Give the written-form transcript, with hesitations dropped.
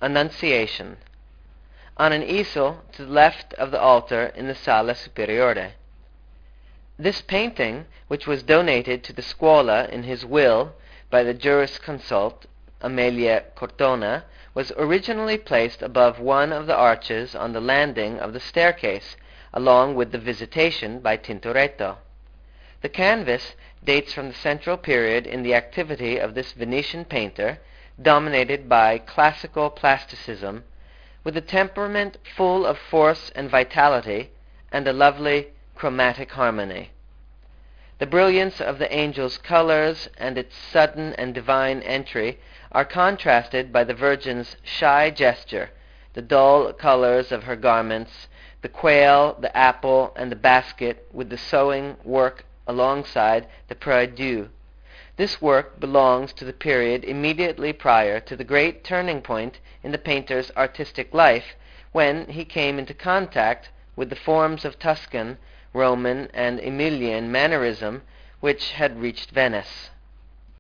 Annunciation, on an easel to the left of the altar in the Sala Superiore. This painting, which was donated to the Scuola in his will by the jurisconsult Amelia Cortona, was originally placed above one of the arches on the landing of the staircase, along with the Visitation by Tintoretto. The canvas dates from the central period in the activity of this Venetian painter, dominated by classical plasticism, with a temperament full of force and vitality, and a lovely chromatic harmony. The brilliance of the angel's colors and its sudden and divine entry are contrasted by the Virgin's shy gesture, the dull colors of her garments, the quail, the apple, and the basket, with the sewing work alongside the prie-dieu. This work belongs to the period immediately prior to the great turning point in the painter's artistic life, when he came into contact with the forms of Tuscan, Roman, and Emilian mannerism which had reached Venice.